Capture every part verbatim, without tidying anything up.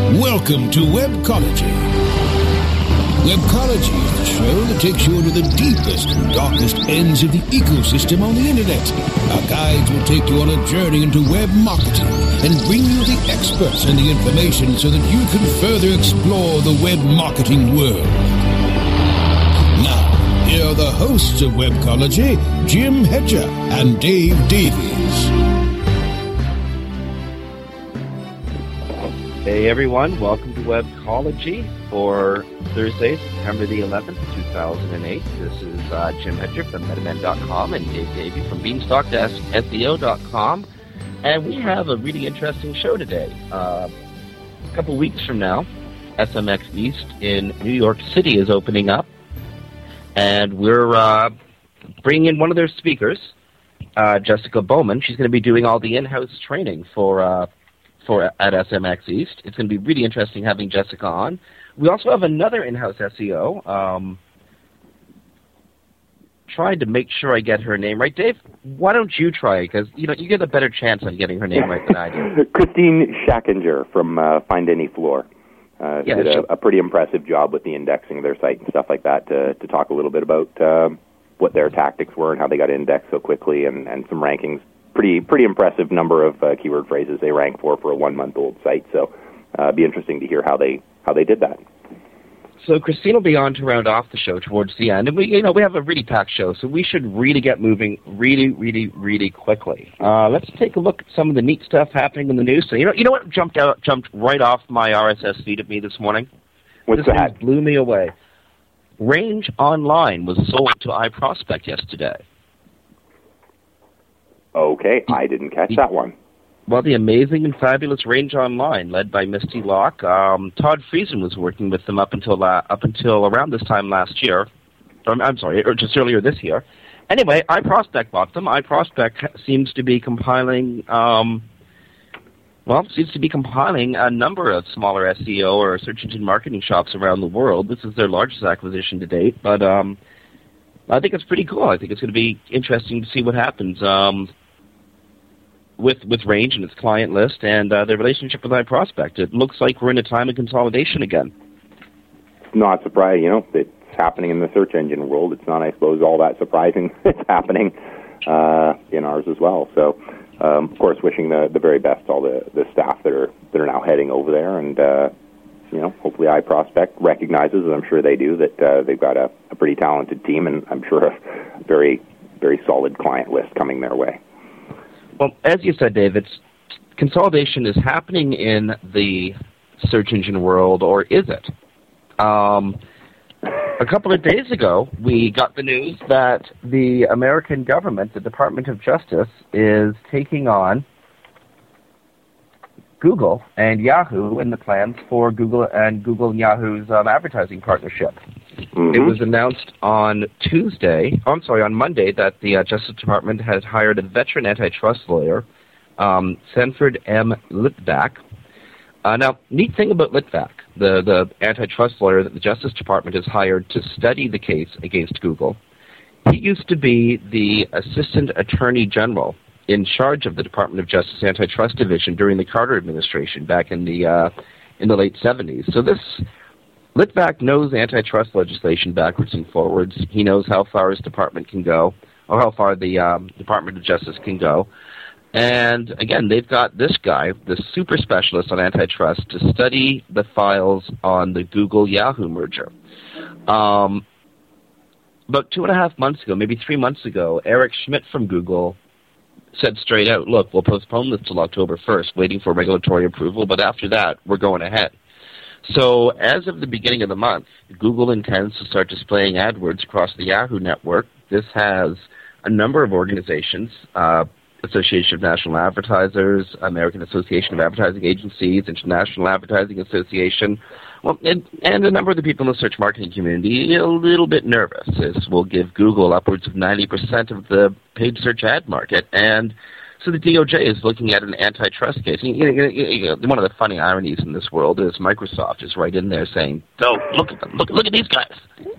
Welcome to Webcology. Webcology is the show that takes you into the deepest and darkest ends of the ecosystem on the internet. Our guides will take you on a journey into web marketing and bring you the experts and the information so that you can further explore the web marketing world. Now, here are the hosts of Webcology, Jim Hedger and Dave Davies. Hey everyone, welcome to Webcology for Thursday, September the eleventh, two thousand eight. This is uh, Jim Hedger from Metaman dot com and Dave Davey from Beanstalk S E O dot com. And we have a really interesting show today. Uh, a couple weeks from now, S M X East in New York City is opening up. And we're uh, bringing in one of their speakers, uh, Jessica Bowman. She's going to be doing all the in-house training for... Uh, For, at S M X East. It's going to be really interesting having Jessica on. We also have another in-house S E O. Um, trying to make sure I get her name right. Dave, why don't you try? Because you know you get a better chance on getting her name right than I do. Christine Schackinger from uh, Find Any Floor. Uh, yeah, did a, a pretty impressive job with the indexing of their site and stuff like that to, to talk a little bit about uh, what their tactics were and how they got indexed so quickly and, and some rankings. Pretty pretty impressive number of uh, keyword phrases they rank for for a one month old site. So uh, it'd be interesting to hear how they how they did that. So Christine will be on to round off the show towards the end, and we you know we have a really packed show, so we should really get moving really really really quickly. Uh, let's take a look at some of the neat stuff happening in the news. So you know you know what jumped out jumped right off my R S S feed at me this morning. What's this that? Blew me away. Range Online was sold to iProspect yesterday. Okay, I didn't catch that one. Well, the amazing and fabulous Range Online, led by Misty Locke. Um, Todd Friesen was working with them up until la- up until around this time last year. Or, I'm sorry, or just earlier this year. Anyway, iProspect bought them. iProspect seems to be compiling, um, well, seems to be compiling a number of smaller S E O or search engine marketing shops around the world. This is their largest acquisition to date, but um, I think it's pretty cool. I think it's going to be interesting to see what happens. Um, with with Range and its client list and uh, their relationship with iProspect. It looks like we're in a time of consolidation again. Not surprising, you know, it's happening in the search engine world. It's not, I suppose, all that surprising. It's happening uh, in ours as well. So, um, of course, wishing the, the very best to all the, the staff that are that are now heading over there. And, uh, you know, hopefully iProspect recognizes, and I'm sure they do, that uh, they've got a, a pretty talented team and I'm sure a very, very solid client list coming their way. Well, as you said, David, consolidation is happening in the search engine world, or is it? Um, a couple of days ago, we got the news that the American government, the Department of Justice, is taking on Google and Yahoo in the plans for Google and Google and Yahoo's um, advertising partnership. Mm-hmm. It was announced on Tuesday, oh, I'm sorry, on Monday, that the uh, Justice Department had hired a veteran antitrust lawyer, um, Sanford M. Litvak. Uh, now, neat thing about Litvak, the, the antitrust lawyer that the Justice Department has hired to study the case against Google, he used to be the Assistant Attorney General in charge of the Department of Justice Antitrust Division during the Carter administration back in the uh, in the late seventies. So this Litvak knows antitrust legislation backwards and forwards. He knows how far his department can go, or how far the um, Department of Justice can go. And again, they've got this guy, the super specialist on antitrust, to study the files on the Google-Yahoo merger. Um, about two and a half months ago, maybe three months ago, Eric Schmidt from Google said straight out, look, we'll postpone this till October first, waiting for regulatory approval, but after that, we're going ahead. So as of the beginning of the month, Google intends to start displaying AdWords across the Yahoo network. This has a number of organizations, uh, Association of National Advertisers, American Association of Advertising Agencies, International Advertising Association, well, and, and a number of the people in the search marketing community a little bit nervous. This will give Google upwards of ninety percent of the paid search ad market, and so the D O J is looking at an antitrust case. You know, you know, one of the funny ironies in this world is Microsoft is right in there saying, "Oh, look at them! Look, look at these guys."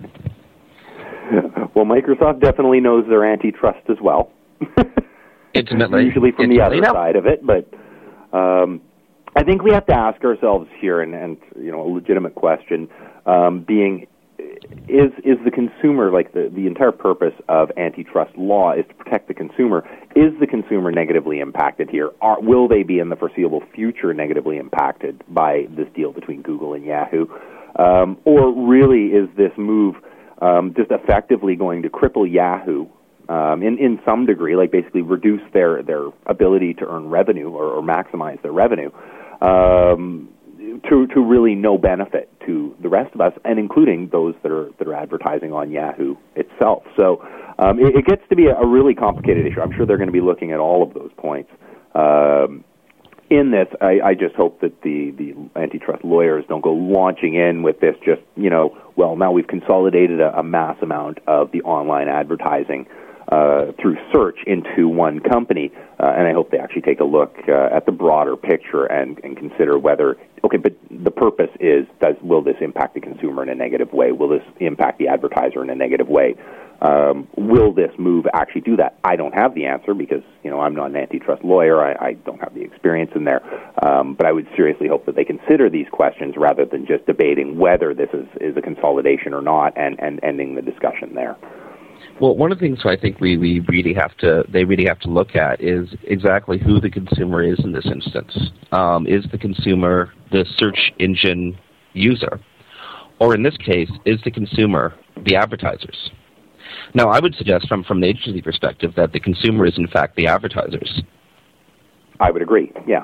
Well, Microsoft definitely knows their antitrust as well. Intimately, usually from Intimately. the other no. side of it, but um, I think we have to ask ourselves here, and, and you know, a legitimate question um, being, is is the consumer, like the, the entire purpose of antitrust law is to protect the consumer, is the consumer negatively impacted here? Are, will they be in the foreseeable future negatively impacted by this deal between Google and Yahoo? Um, or really is this move um, just effectively going to cripple Yahoo um, in, in some degree, like basically reduce their, their ability to earn revenue or, or maximize their revenue? Um, to to really no benefit to the rest of us, and including those that are that are advertising on Yahoo itself. So um, it, it gets to be a, a really complicated issue. I'm sure they're going to be looking at all of those points. Um, in this, I, I just hope that the, the antitrust lawyers don't go launching in with this just, you know, well, now we've consolidated a, a mass amount of the online advertising Uh, through search into one company, uh, and I hope they actually take a look uh, at the broader picture and, and consider whether, okay, but the purpose is, does will this impact the consumer in a negative way? Will this impact the advertiser in a negative way? Um, will this move actually do that? I don't have the answer because, you know, I'm not an antitrust lawyer. I, I don't have the experience in there. Um, but I would seriously hope that they consider these questions rather than just debating whether this is, is a consolidation or not and, and ending the discussion there. Well, one of the things I think we, we really have to they really have to look at is exactly who the consumer is in this instance. Um, is the consumer the search engine user, or in this case, is the consumer the advertisers? Now, I would suggest from from the agency perspective that the consumer is in fact the advertisers. I would agree. Yeah.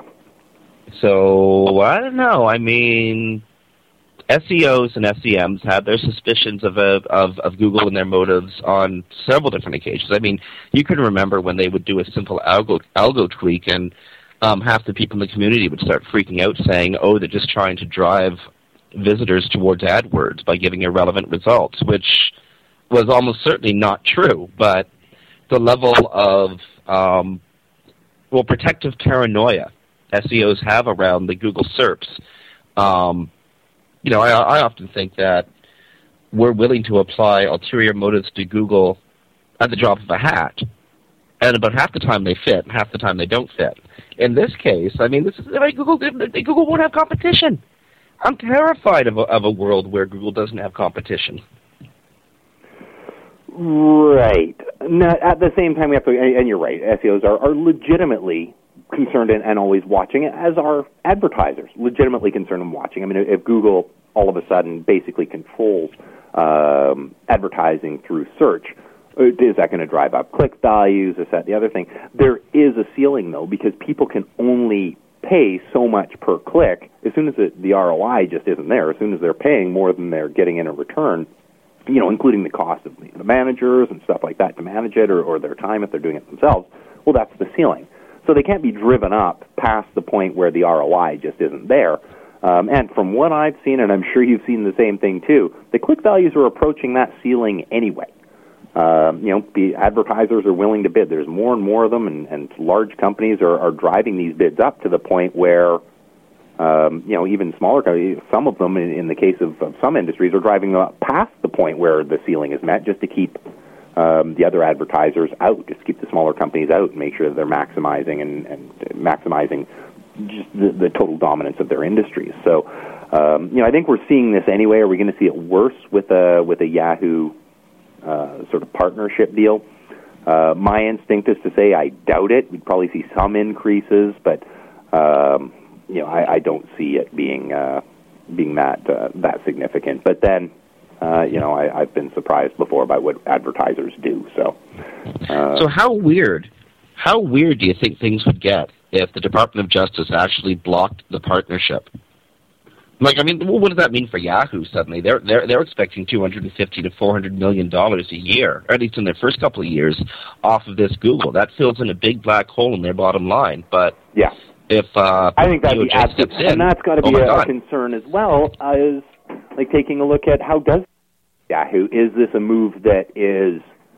So I don't know. I mean, S E Os and S E Ms had their suspicions of, a, of of Google and their motives on several different occasions. I mean, you can remember when they would do a simple algo, algo tweak and um, half the people in the community would start freaking out saying, oh, they're just trying to drive visitors towards AdWords by giving irrelevant results, which was almost certainly not true. But the level of, um, well, protective paranoia S E Os have around the Google S E R Ps, um, You know, I, I often think that we're willing to apply ulterior motives to Google at the drop of a hat, and about half the time they fit, and half the time they don't fit. In this case, I mean, this is like Google. Google won't have competition. I'm terrified of a, of a world where Google doesn't have competition. Right. Now, at the same time, we have to, and you're right, S E Os are, are legitimately concerned and, and always watching it, as are advertisers, legitimately concerned and watching. I mean, if Google all of a sudden basically controls um, advertising through search, is that going to drive up click values? Is that the other thing? There is a ceiling, though, because people can only pay so much per click. As soon as the, the R O I just isn't there, as soon as they're paying more than they're getting in a return, you know, including the cost of the managers and stuff like that to manage it, or, or their time if they're doing it themselves, well, that's the ceiling. So they can't be driven up past the point where the R O I just isn't there. Um, and from what I've seen, and I'm sure you've seen the same thing too, the click values are approaching that ceiling anyway. Um, you know, the advertisers are willing to bid. There's more and more of them, and, and large companies are, are driving these bids up to the point where, um, you know, even smaller companies, some of them, in, in the case of, of some industries, are driving up past the point where the ceiling is met just to keep Um, the other advertisers out, just keep the smaller companies out and make sure that they're maximizing and, and maximizing just the, the total dominance of their industries. So, um, you know, I think we're seeing this anyway. Are we going to see it worse with a with a Yahoo uh, sort of partnership deal? Uh, my instinct is to say I doubt it. We'd probably see some increases, but um, you know, I, I don't see it being uh, being that uh, that significant. But then, Uh, you know, I, I've been surprised before by what advertisers do. So, uh, so how weird, how weird do you think things would get if the Department of Justice actually blocked the partnership? Like, I mean, what does that mean for Yahoo? Suddenly, they're they're they're expecting two hundred and fifty to four hundred million dollars a year, or at least in their first couple of years, off of this Google. That fills in a big black hole in their bottom line. But yeah, if uh, I think that'd be abs- in, and that's got to oh be a, God. a concern as well as. Like taking a look at how does Yahoo, is this a move that is,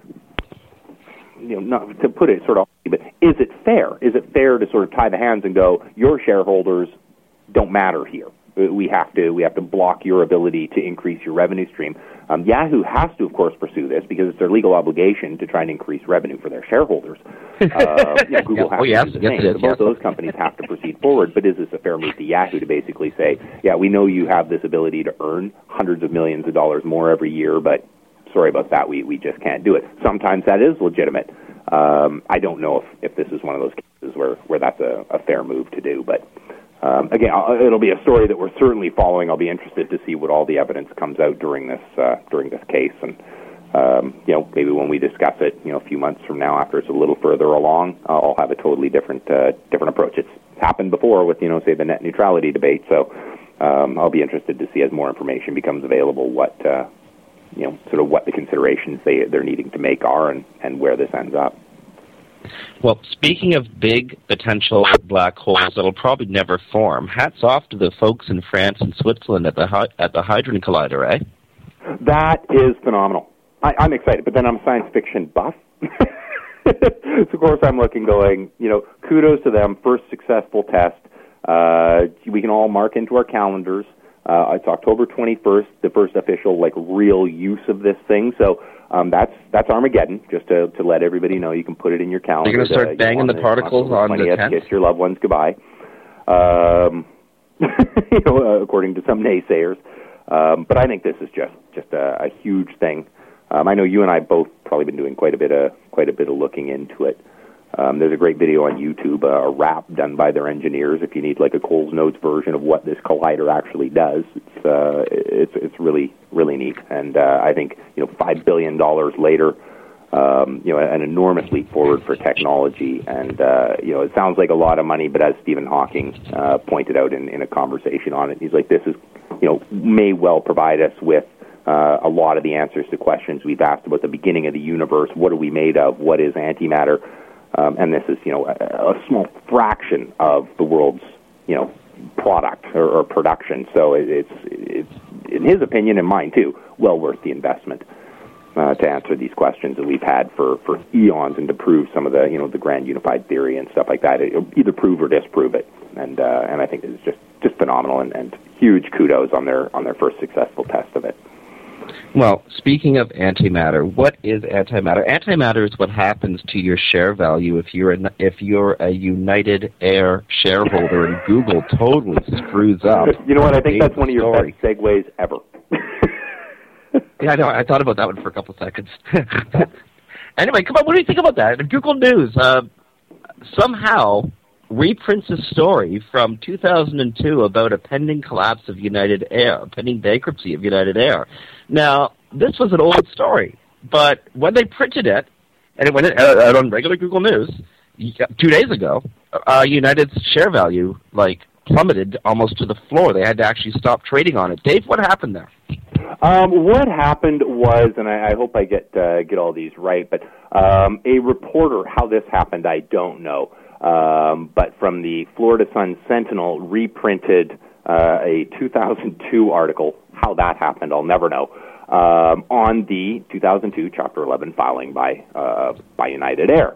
you know, not to put it sort of, but is it fair? Is it fair to sort of tie the hands and go, your shareholders don't matter here? we have to we have to block your ability to increase your revenue stream. Um, Yahoo has to, of course, pursue this because it's their legal obligation to try and increase revenue for their shareholders. Uh, you know, Google yeah. has oh, yes. to do the yes, same. It is, so both yes. those companies have to proceed forward. But is this a fair move to Yahoo to basically say, yeah, we know you have this ability to earn hundreds of millions of dollars more every year, but sorry about that, we, we just can't do it. Sometimes that is legitimate. Um, I don't know if, if this is one of those cases where, where that's a, a fair move to do, but Um, again, I'll, it'll be a story that we're certainly following. I'll be interested to see what all the evidence comes out during this uh, during this case, and um, you know, maybe when we discuss it, you know, a few months from now, after it's a little further along, uh, I'll have a totally different uh, different approach. It's happened before with, you know, say the net neutrality debate. So um, I'll be interested to see as more information becomes available what uh, you know, sort of what the considerations they they're needing to make are, and, and where this ends up. Well, speaking of big potential black holes that'll probably never form, hats off to the folks in France and Switzerland at the at the Hadron Collider, eh? That is phenomenal. I, I'm excited, but then I'm a science fiction buff. So, of course, I'm looking, going, you know, kudos to them. First successful test. Uh, we can all mark into our calendars. Uh, it's October twenty-first, the first official, like, real use of this thing. So um, that's that's Armageddon, just to, to let everybody know. You can put it in your calendar. You're going to start uh, banging the particles on the tenth? Kiss your loved ones goodbye. Um, you know, uh, according to some naysayers. Um, but I think this is just, just a, a huge thing. Um, I know you and I both probably been doing quite a bit of quite a bit of looking into it. Um, there's a great video on YouTube, uh, a rap done by their engineers. If you need like a Coles Notes version of what this collider actually does, it's uh, it's it's really really neat. And uh, I think, you know, five billion dollars later, um, you know, an enormous leap forward for technology. And uh, you know, it sounds like a lot of money, but as Stephen Hawking uh, pointed out in, in a conversation on it, he's like, this is, you know, may well provide us with uh, a lot of the answers to questions we've asked about the beginning of the universe. What are we made of? What is antimatter? Um, and this is, you know, a, a small fraction of the world's, you know, product or, or production. So it, it's, it's, in his opinion and mine too, well worth the investment uh, to answer these questions that we've had for, for eons, and to prove some of the, you know, the grand unified theory and stuff like that. It'll either prove or disprove it. And uh, and I think it's just, just phenomenal, and, and huge kudos on their on their first successful test of it. Well, speaking of antimatter, what is antimatter? Antimatter is what happens to your share value if you're a, if you're a United Air shareholder and Google totally screws up. You know what? I think that's one of your story. best segues ever. Yeah, I know. I thought about that one for a couple of seconds. Anyway, come on. What do you think about that? Google News uh, somehow reprints a story from two thousand two about a pending collapse of United Air, a pending bankruptcy of United Air. Now, this was an old story, but when they printed it, and it went out on regular Google News two days ago, uh, United's share value, like, plummeted almost to the floor. They had to actually stop trading on it. Dave, what happened there? Um, what happened was, and I, I hope I get uh, get all these right, but um, a reporter, how this happened, I don't know. Um, but from the Florida Sun Sentinel, reprinted uh, a two thousand two article. How that happened, I'll never know. Um, on the two thousand two Chapter eleven filing by uh, by United Air.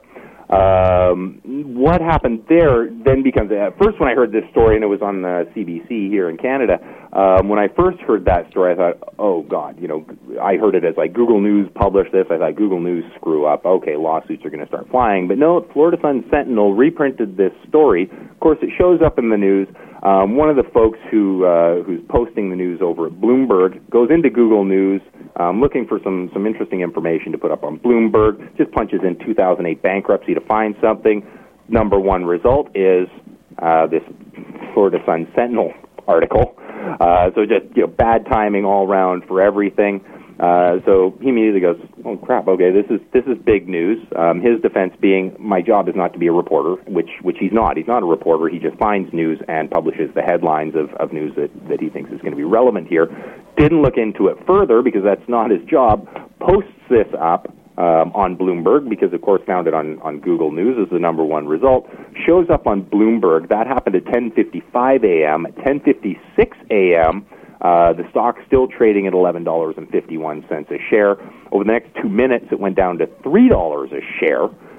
Um, what happened there then becomes, uh, first when I heard this story, and it was on the C B C here in Canada, um, when I first heard that story, I thought, oh, God, you know, I heard it as like Google News published this. I thought Google News screw up. Okay, lawsuits are going to start flying. But no, Florida Sun Sentinel reprinted this story. Of course, it shows up in the news. Um, one of the folks who uh, who's posting the news over at Bloomberg goes into Google News, um, looking for some, some interesting information to put up on Bloomberg, just punches in two thousand eight bankruptcy to find something. Number one result is uh, this Florida Sun Sentinel article. Uh, so just, you know, bad timing all around for everything. Uh, so he immediately goes, oh, crap, okay, this is this is big news. Um, his defense being, my job is not to be a reporter, which which he's not. He's not a reporter. He just finds news and publishes the headlines of, of news that, that he thinks is going to be relevant here. Didn't look into it further because that's not his job. Posts this up um, on Bloomberg because, of course, found it on, on Google News as the number one result. Shows up on Bloomberg. That happened at ten fifty-five a.m. At ten fifty-six a.m., Uh, the stock's still trading at eleven dollars and fifty-one cents a share. Over the next two minutes, it went down to three dollars a share.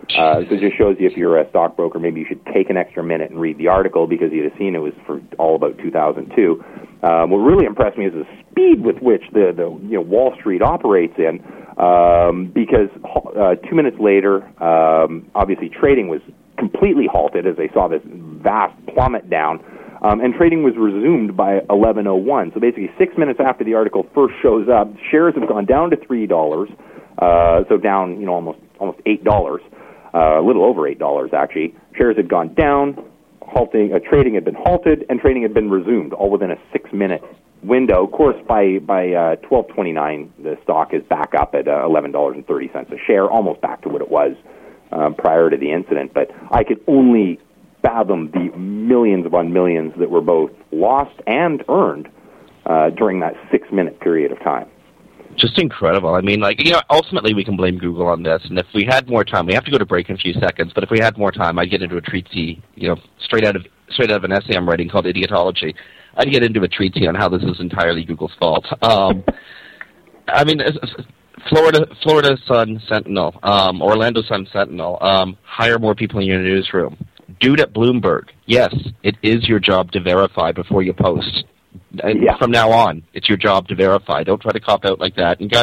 Uh, so it just shows you if you're a stockbroker, maybe you should take an extra minute and read the article because you'd have seen it was for all about two thousand two. Um, what really impressed me is the speed with which the, the you know Wall Street operates in, um, because uh, two minutes later, um, obviously trading was completely halted as they saw this vast plummet down, um, and trading was resumed by eleven oh one. So basically, six minutes after the article first shows up, shares have gone down to three dollars, uh, so down you know almost almost eight dollars. Uh, a little over eight dollars, actually. Shares had gone down, halting, uh, trading had been halted, and trading had been resumed, all within a six-minute window. Of course, by by uh, twelve twenty-nine, the stock is back up at uh, eleven dollars and thirty cents a share, almost back to what it was um, prior to the incident. But I could only fathom the millions upon millions that were both lost and earned uh, during that six-minute period of time. Just incredible. I mean, like, you know, ultimately we can blame Google on this, and if we had more time, we have to go to break in a few seconds, but if we had more time, I'd get into a treatise, you know, straight out of straight out of an essay I'm writing called Idiotology. I'd get into a treatise on how this is entirely Google's fault. Um, I mean, Florida Florida Sun Sentinel, um, Orlando Sun Sentinel, um, hire more people in your newsroom. Dude at Bloomberg, yes, it is your job to verify before you post. And yeah. From now on, it's your job to verify. Don't try to cop out like that. And guys,